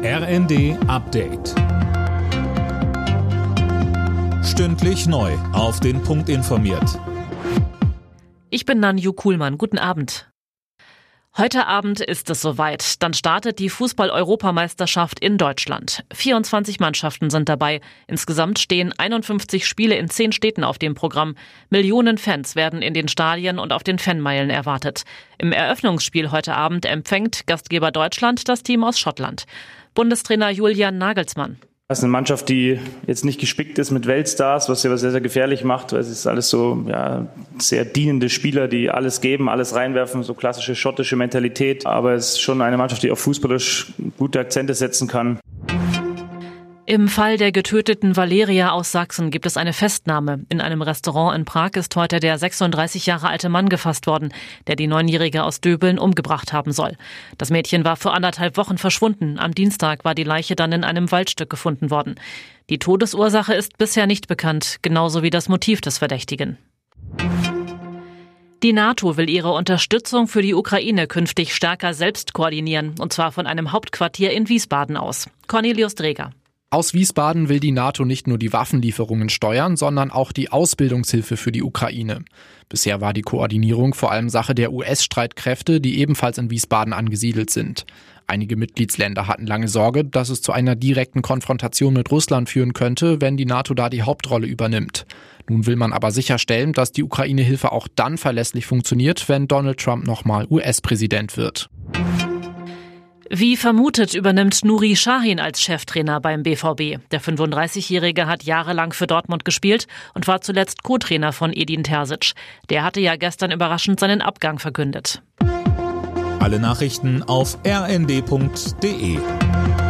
RND Update. Stündlich neu auf den Punkt informiert. Ich bin Nanju Kuhlmann. Guten Abend. Heute Abend ist es soweit. Dann startet die Fußball-Europameisterschaft in Deutschland. 24 Mannschaften sind dabei. Insgesamt stehen 51 Spiele in 10 Städten auf dem Programm. Millionen Fans werden in den Stadien und auf den Fanmeilen erwartet. Im Eröffnungsspiel heute Abend empfängt Gastgeber Deutschland das Team aus Schottland. Bundestrainer Julian Nagelsmann. Das ist eine Mannschaft, die jetzt nicht gespickt ist mit Weltstars, was sie sehr, sehr gefährlich macht, weil es ist alles so sehr dienende Spieler, die alles geben, alles reinwerfen, so klassische schottische Mentalität. Aber es ist schon eine Mannschaft, die auf fußballisch gute Akzente setzen kann. Im Fall der getöteten Valeria aus Sachsen gibt es eine Festnahme. In einem Restaurant in Prag ist heute der 36 Jahre alte Mann gefasst worden, der die 9-Jährige aus Döbeln umgebracht haben soll. Das Mädchen war vor 1,5 Wochen verschwunden. Am Dienstag war die Leiche dann in einem Waldstück gefunden worden. Die Todesursache ist bisher nicht bekannt, genauso wie das Motiv des Verdächtigen. Die NATO will ihre Unterstützung für die Ukraine künftig stärker selbst koordinieren, und zwar von einem Hauptquartier in Wiesbaden aus. Cornelius Dreger. Aus Wiesbaden will die NATO nicht nur die Waffenlieferungen steuern, sondern auch die Ausbildungshilfe für die Ukraine. Bisher war die Koordinierung vor allem Sache der US-Streitkräfte, die ebenfalls in Wiesbaden angesiedelt sind. Einige Mitgliedsländer hatten lange Sorge, dass es zu einer direkten Konfrontation mit Russland führen könnte, wenn die NATO da die Hauptrolle übernimmt. Nun will man aber sicherstellen, dass die Ukraine-Hilfe auch dann verlässlich funktioniert, wenn Donald Trump nochmal US-Präsident wird. Wie vermutet übernimmt Nuri Sahin als Cheftrainer beim BVB. Der 35-Jährige hat jahrelang für Dortmund gespielt und war zuletzt Co-Trainer von Edin Terzic. Der hatte ja gestern überraschend seinen Abgang verkündet. Alle Nachrichten auf rnd.de.